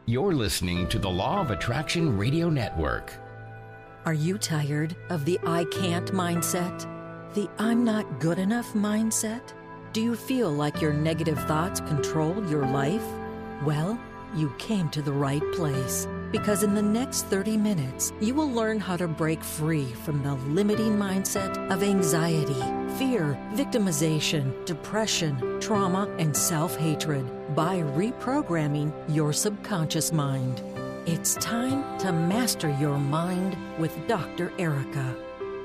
You're listening to the Law of Attraction Radio Network. Are you tired of the I can't mindset? The I'm not good enough mindset? Do you feel like your negative thoughts control your life? Well, you came to the right place, because in the next 30 minutes, you will learn how to break free from the limiting mindset of anxiety, fear, victimization, depression, trauma, and self-hatred by reprogramming your subconscious mind. It's time to master your mind with Dr. Erica.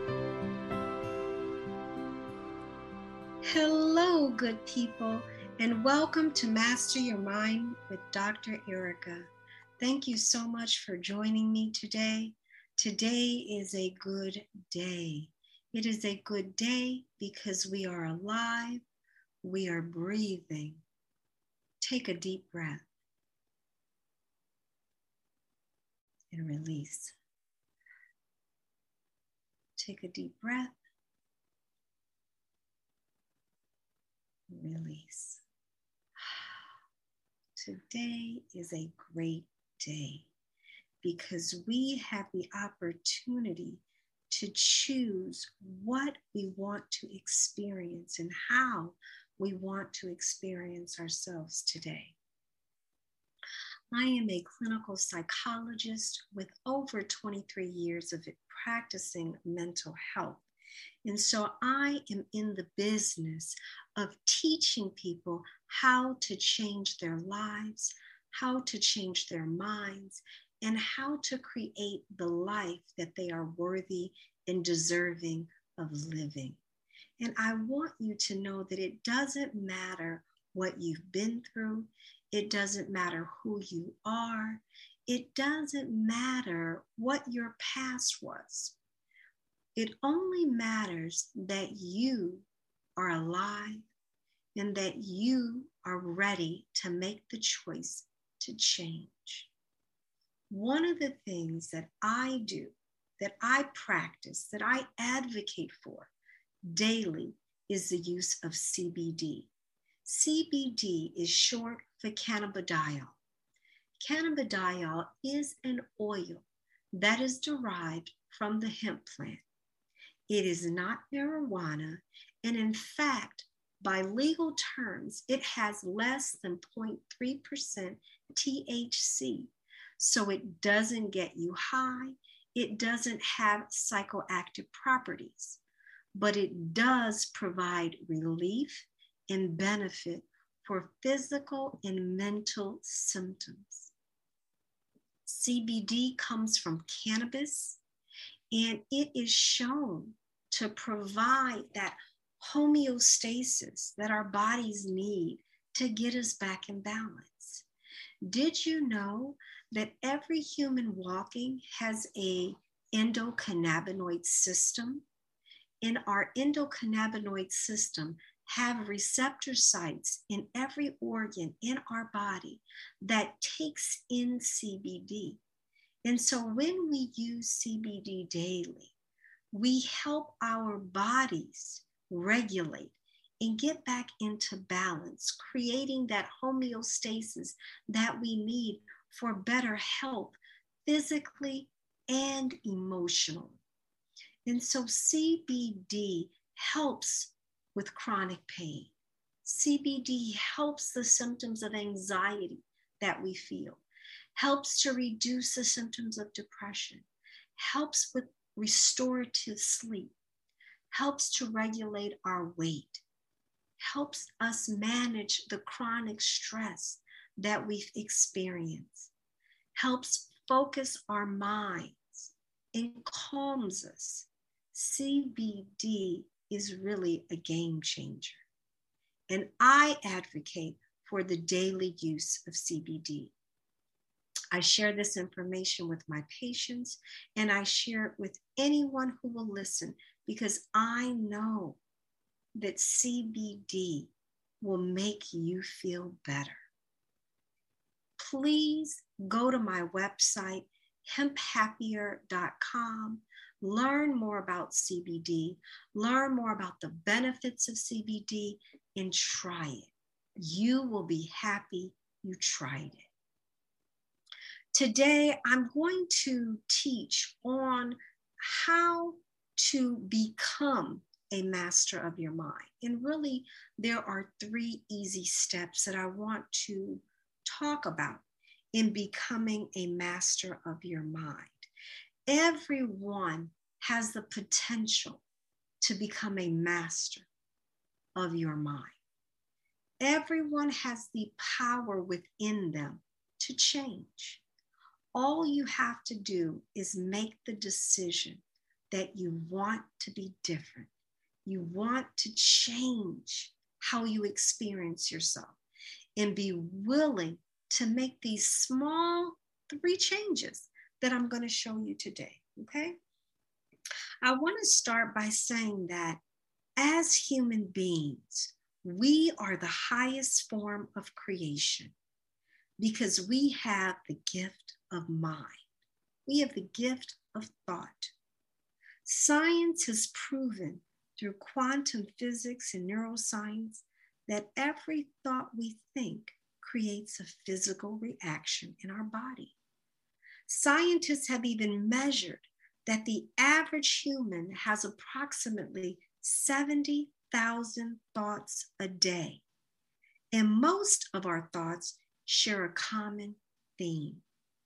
Hello, good people, and welcome to Master Your Mind with Dr. Erica. Thank you so much for joining me today. Today is a good day. It is a good day because we are alive, we are breathing. Take a deep breath and release. Take a deep breath. Release. Today is a great day because we have the opportunity to choose what we want to experience and how we want to experience ourselves today. I am a clinical psychologist with over 23 years of practicing mental health. And so I am in the business of teaching people how to change their lives, how to change their minds, and how to create the life that they are worthy and deserving of living. And I want you to know that it doesn't matter what you've been through. It doesn't matter who you are. It doesn't matter what your past was. It only matters that you are alive and that you are ready to make the choice to change. One of the things that I do, that I practice, that I advocate for daily is the use of CBD. CBD is short for cannabidiol. Cannabidiol is an oil that is derived from the hemp plant. It is not marijuana, and in fact, by legal terms, it has less than 0.3% THC. So it doesn't get you high, it doesn't have psychoactive properties, but it does provide relief and benefit for physical and mental symptoms. CBD comes from cannabis, and it is shown to provide that homeostasis that our bodies need to get us back in balance. Did you know that every human walking has an endocannabinoid system? And our endocannabinoid system have receptor sites in every organ in our body that takes in CBD. And so when we use CBD daily, we help our bodies regulate and get back into balance, creating that homeostasis that we need for better health, physically and emotionally. And so CBD helps with chronic pain. CBD helps the symptoms of anxiety that we feel, helps to reduce the symptoms of depression, helps with restorative sleep, helps to regulate our weight, helps us manage the chronic stress that we've experienced, helps focus our minds, and calms us. CBD is really a game changer. And I advocate for the daily use of CBD. I share this information with my patients, and I share it with anyone who will listen because I know that CBD will make you feel better. Please go to my website, hemphappier.com. Learn more about CBD, learn more about the benefits of CBD, and try it. You will be happy you tried it. Today, I'm going to teach on how to become a master of your mind. And really, there are 3 easy steps that I want to talk about in becoming a master of your mind. Everyone has the potential to become a master of your mind. Everyone has the power within them to change. All you have to do is make the decision that you want to be different. You want to change how you experience yourself and be willing to make these small 3 changes that I'm going to show you today, okay? I want to start by saying that as human beings, we are the highest form of creation because we have the gift of mind. We have the gift of thought. Science has proven through quantum physics and neuroscience that every thought we think creates a physical reaction in our body. Scientists have even measured that the average human has approximately 70,000 thoughts a day. And most of our thoughts share a common theme.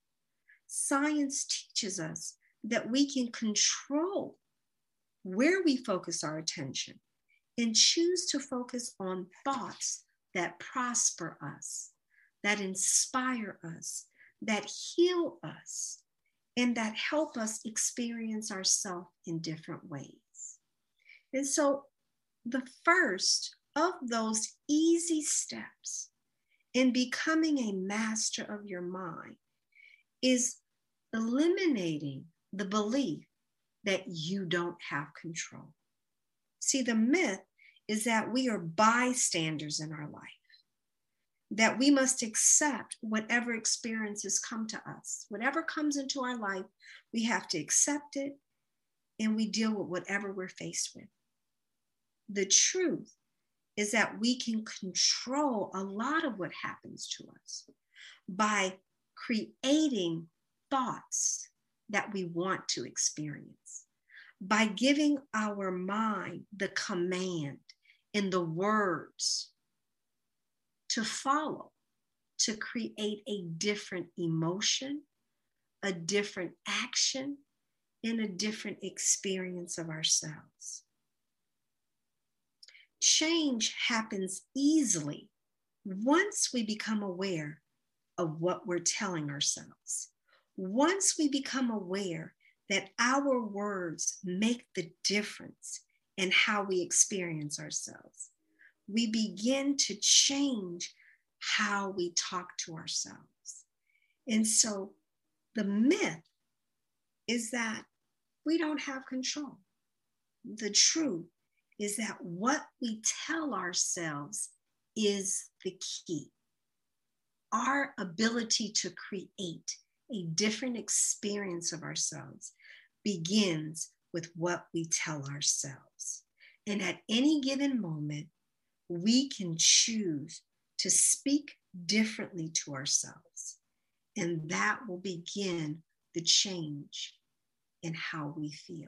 Science teaches us that we can control where we focus our attention and choose to focus on thoughts that prosper us, that inspire us, that heal us, and that help us experience ourselves in different ways. And so the first of those easy steps in becoming a master of your mind is eliminating the belief that you don't have control. See, the myth is that we are bystanders in our life, that we must accept whatever experiences come to us. Whatever comes into our life, we have to accept it and we deal with whatever we're faced with. The truth is that we can control a lot of what happens to us by creating thoughts that we want to experience, by giving our mind the command and the words to follow, to create a different emotion, a different action, and a different experience of ourselves. Change happens easily once we become aware of what we're telling ourselves. Once we become aware that our words make the difference in how we experience ourselves, we begin to change how we talk to ourselves. And so the myth is that we don't have control. The truth is that what we tell ourselves is the key. Our ability to create a different experience of ourselves begins with what we tell ourselves. And at any given moment, we can choose to speak differently to ourselves. And that will begin the change in how we feel.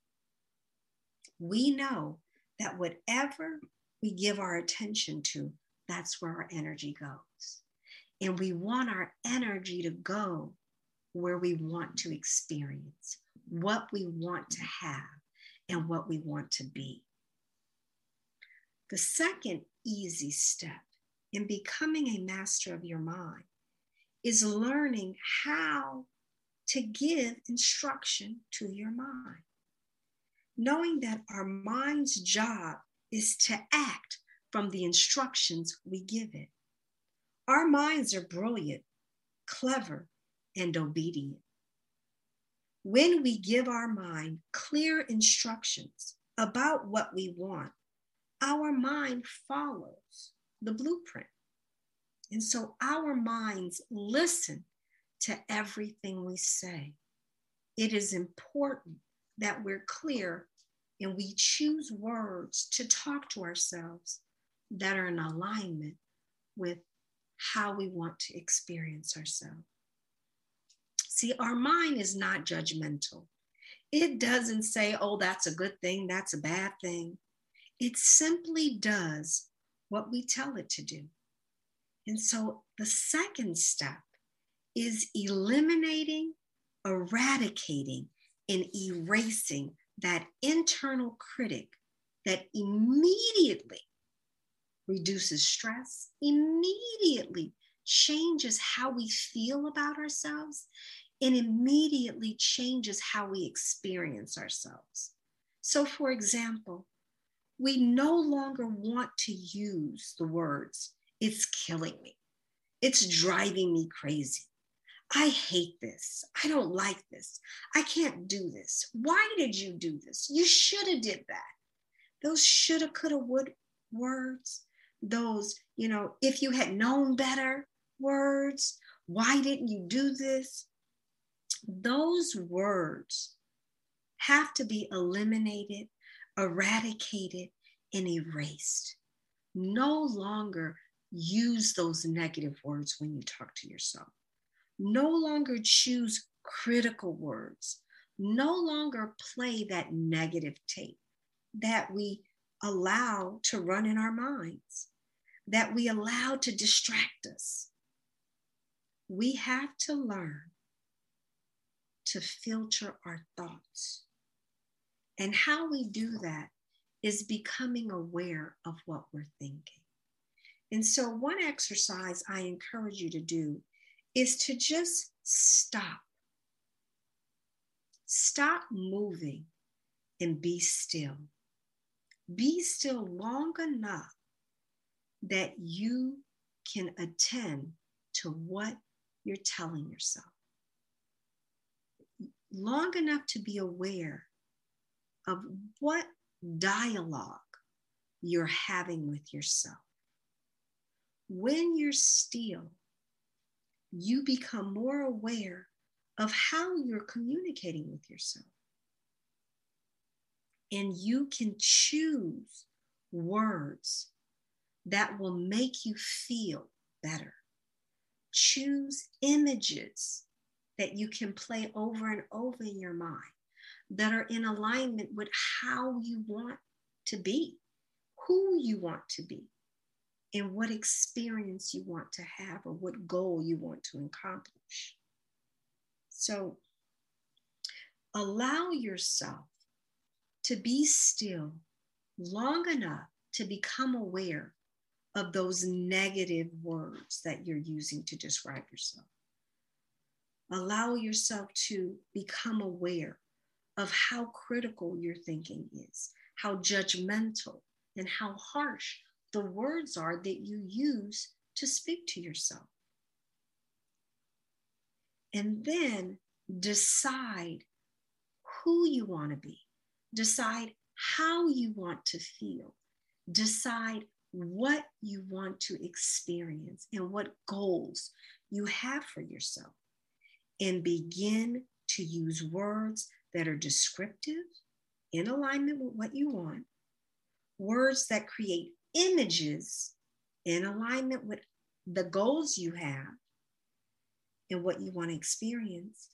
We know that whatever we give our attention to, that's where our energy goes. And we want our energy to go where we want to experience, what we want to have, and what we want to be. The second easy step in becoming a master of your mind is learning how to give instruction to your mind. Knowing that our mind's job is to act from the instructions we give it. Our minds are brilliant, clever, and obedient. When we give our mind clear instructions about what we want, our mind follows the blueprint. And so our minds listen to everything we say. It is important that we're clear and we choose words to talk to ourselves that are in alignment with how we want to experience ourselves. See, our mind is not judgmental. It doesn't say, oh, that's a good thing, that's a bad thing. It simply does what we tell it to do. And so the second step is eliminating, eradicating, and erasing that internal critic that immediately reduces stress, immediately changes how we feel about ourselves, and immediately changes how we experience ourselves. So, for example, we no longer want to use the words, it's killing me, it's driving me crazy, I hate this, I don't like this, I can't do this, why did you do this, you should have did that. Those shoulda, coulda, would words, those, if you had known better words, why didn't you do this? Those words have to be eliminated, eradicated, and erased. No longer use those negative words when you talk to yourself. No longer choose critical words. No longer play that negative tape that we allow to run in our minds, that we allow to distract us. We have to learn to filter our thoughts. And how we do that is becoming aware of what we're thinking. And so one exercise I encourage you to do is to just stop. Stop moving and be still. Be still long enough that you can attend to what you're telling yourself. Long enough to be aware of what dialogue you're having with yourself. When you're still, you become more aware of how you're communicating with yourself. And you can choose words that will make you feel better. Choose images that you can play over and over in your mind that are in alignment with how you want to be, who you want to be, and what experience you want to have or what goal you want to accomplish. So allow yourself to be still long enough to become aware of those negative words that you're using to describe yourself. Allow yourself to become aware of how critical your thinking is, how judgmental and how harsh the words are that you use to speak to yourself. And then decide who you want to be. Decide how you want to feel. Decide what you want to experience and what goals you have for yourself. And begin to use words that are descriptive, in alignment with what you want. Words that create images in alignment with the goals you have and what you want to experience.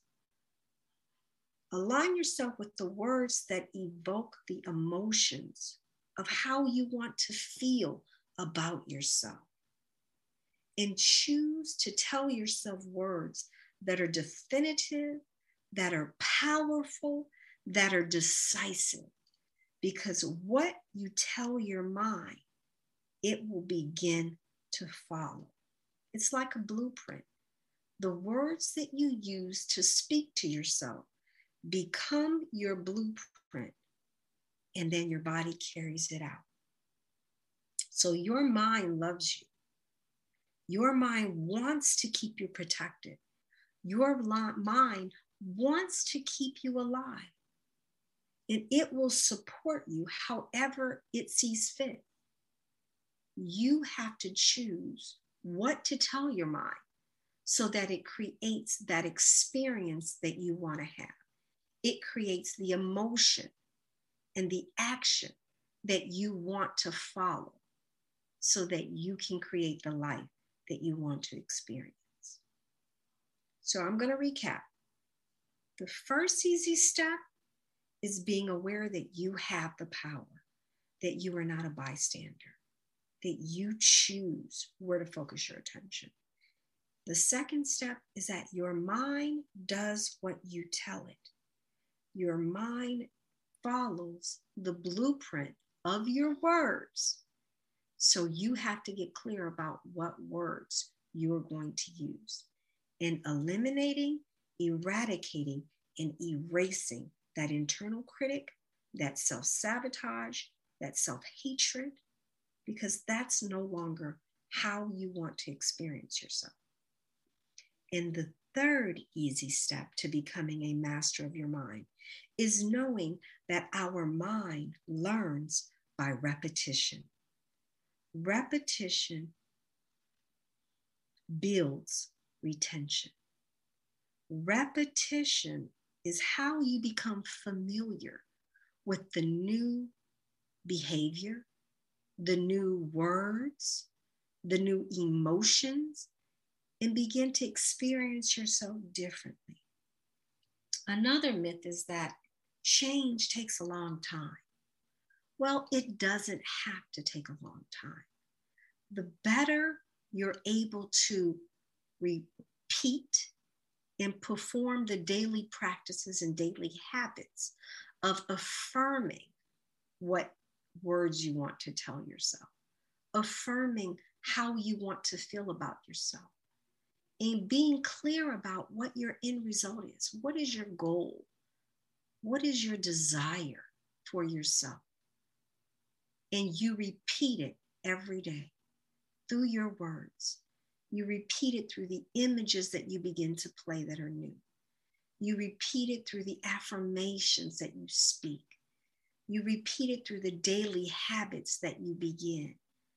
Align yourself with the words that evoke the emotions of how you want to feel about yourself. And choose to tell yourself words that are definitive, that are powerful, that are decisive. Because what you tell your mind, it will begin to follow. It's like a blueprint. The words that you use to speak to yourself become your blueprint, and then your body carries it out. So your mind loves you. Your mind wants to keep you protected. Your mind wants to keep you alive. And it will support you however it sees fit. You have to choose what to tell your mind so that it creates that experience that you want to have. It creates the emotion and the action that you want to follow so that you can create the life that you want to experience. So I'm going to recap. The first easy step is being aware that you have the power, that you are not a bystander, that you choose where to focus your attention. The second step is that your mind does what you tell it. Your mind follows the blueprint of your words. So you have to get clear about what words you're going to use, and eliminating, eradicating, and erasing that internal critic, that self-sabotage, that self-hatred, because that's no longer how you want to experience yourself. And the third easy step to becoming a master of your mind is knowing that our mind learns by repetition. Repetition builds retention. Repetition is how you become familiar with the new behavior, the new words, the new emotions, and begin to experience yourself differently. Another myth is that change takes a long time. Well, it doesn't have to take a long time. The better you're able to repeat and perform the daily practices and daily habits of affirming what words you want to tell yourself, affirming how you want to feel about yourself, and being clear about what your end result is. What is your goal? What is your desire for yourself? And you repeat it every day through your words. You repeat it through the images that you begin to play that are new. You repeat it through the affirmations that you speak. You repeat it through the daily habits that you begin.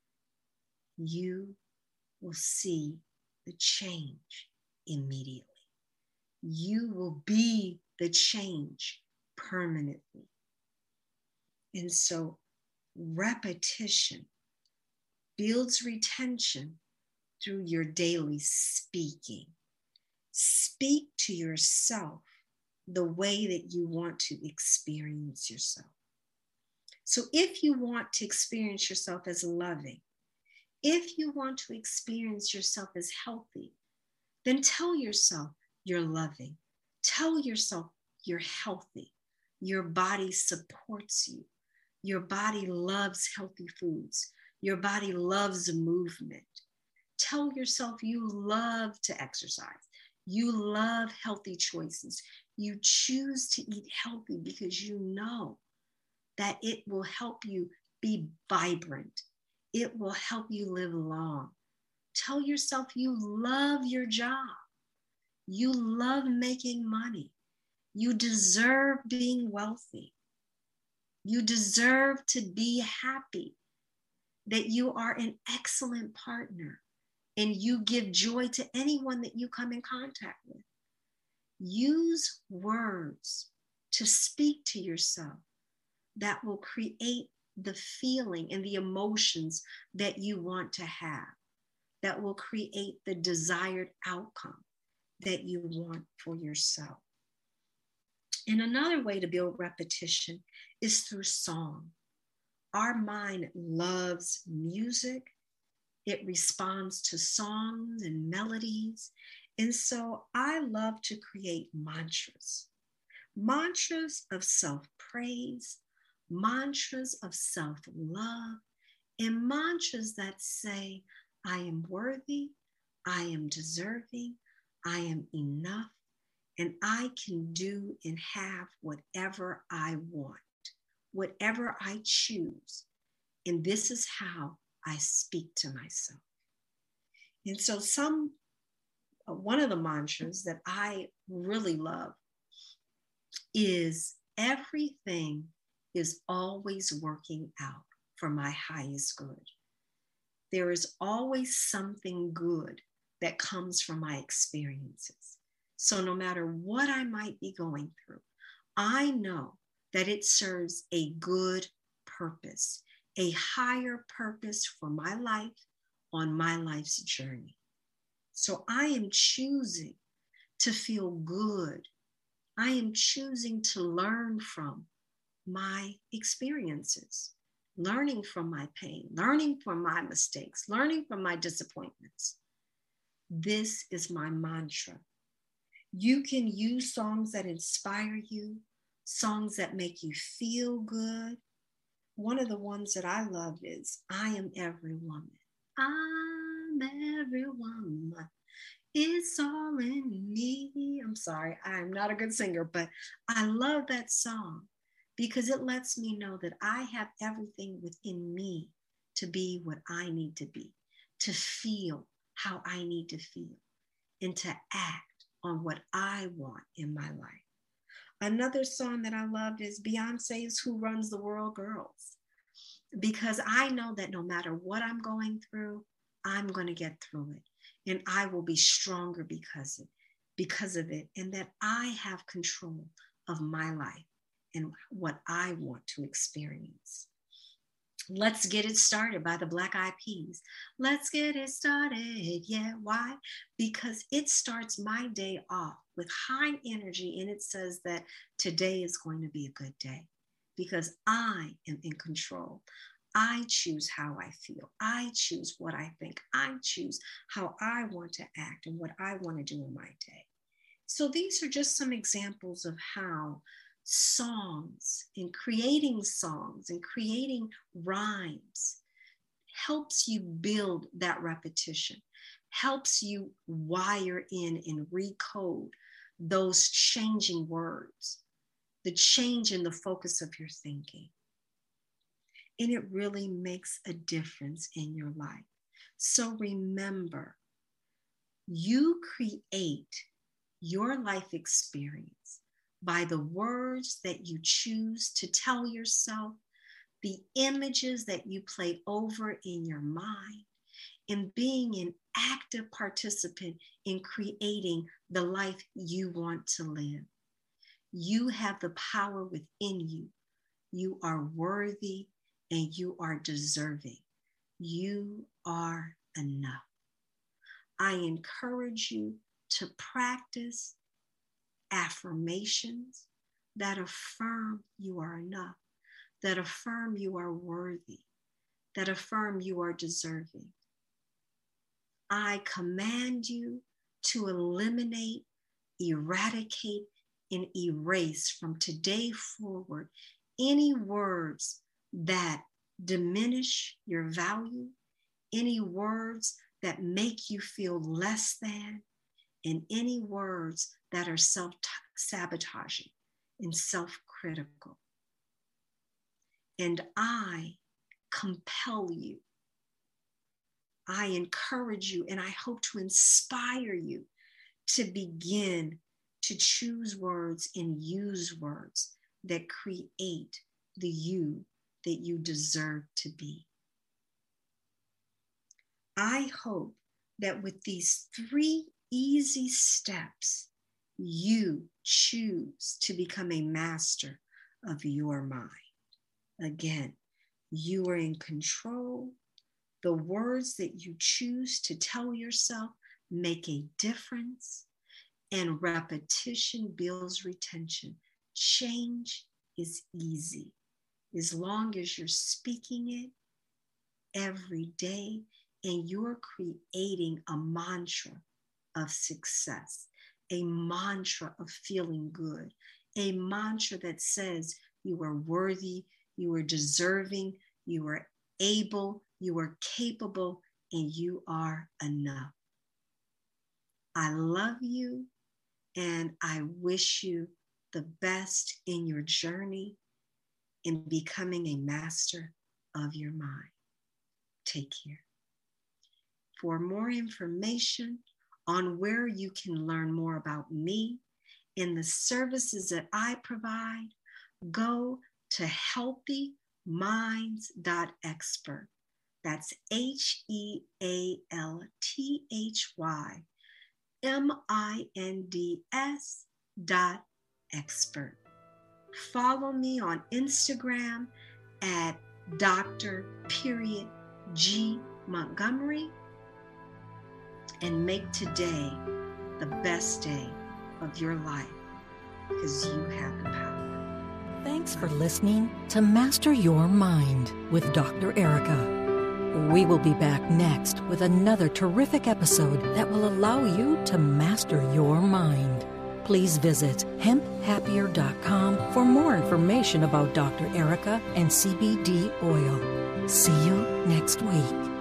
You will see the change immediately. You will be the change permanently. And so repetition builds retention through your daily speaking. Speak to yourself the way that you want to experience yourself. So if you want to experience yourself as loving, if you want to experience yourself as healthy, then tell yourself you're loving. Tell yourself you're healthy. Your body supports you. Your body loves healthy foods. Your body loves movement. Tell yourself you love to exercise. You love healthy choices. You choose to eat healthy because you know that it will help you be vibrant. It will help you live long. Tell yourself you love your job. You love making money. You deserve being wealthy. You deserve to be happy, that you are an excellent partner and you give joy to anyone that you come in contact with. Use words to speak to yourself that will create the feeling and the emotions that you want to have, that will create the desired outcome that you want for yourself. And another way to build repetition is through song. Our mind loves music. It responds to songs and melodies. And so I love to create mantras, mantras of self-praise, mantras of self-love, and mantras that say, I am worthy, I am deserving, I am enough, and I can do and have whatever I want, whatever I choose. And this is how I speak to myself. And so one of the mantras that I really love is everything is always working out for my highest good. There is always something good that comes from my experiences. So no matter what I might be going through, I know that it serves a good purpose, a higher purpose for my life on my life's journey. So I am choosing to feel good I am choosing to learn from my experiences, learning from my pain, learning from my mistakes, learning from my disappointments. This is my mantra. You can use songs that inspire you, songs that make you feel good. One of the ones that I love is I Am Every Woman. I'm every woman. It's all in me. I'm sorry, I'm not a good singer, but I love that song because it lets me know that I have everything within me to be what I need to be, to feel how I need to feel, and to act on what I want in my life. Another song that I loved is Beyonce's Who Runs the World Girls, because I know that no matter what I'm going through, I'm going to get through it, and I will be stronger because of it, and that I have control of my life and what I want to experience. Let's Get It Started by the Black Eyed Peas. Let's get it started. Yeah, why? Because it starts my day off with high energy, and it says that today is going to be a good day because I am in control. I choose how I feel. I choose what I think. I choose how I want to act and what I want to do in my day. So these are just some examples of how songs and creating rhymes helps you build that repetition, helps you wire in and recode those changing words, the change in the focus of your thinking. And it really makes a difference in your life. So remember, you create your life experience by the words that you choose to tell yourself, the images that you play over in your mind, and being an active participant in creating the life you want to live. You have the power within you. You are worthy and you are deserving. You are enough. I encourage you to practice affirmations that affirm you are enough, that affirm you are worthy, that affirm you are deserving. I command you to eliminate, eradicate, and erase from today forward any words that diminish your value, any words that make you feel less than, and any words that are self-sabotaging and self-critical. And I compel you, I encourage you, and I hope to inspire you to begin to choose words and use words that create the you that you deserve to be. I hope that with these 3 easy steps, you choose to become a master of your mind. Again, you are in control. The words that you choose to tell yourself make a difference, and repetition builds retention. Change is easy as long as you're speaking it every day and you're creating a mantra of success, a mantra of feeling good, a mantra that says you are worthy, you are deserving, you are able, you are capable, and you are enough. I love you, and I wish you the best in your journey in becoming a master of your mind. Take care. For more information on where you can learn more about me and the services that I provide, go to healthyminds.expert. That's HEALTHYMINDS.expert. Follow me on Instagram at Dr.G Montgomery, and make today the best day of your life. because you have the power. Thanks for listening to Master Your Mind with Dr. Erica. We will be back next with another terrific episode that will allow you to master your mind. Please visit hemphappier.com for more information about Dr. Erica and CBD oil. See you next week.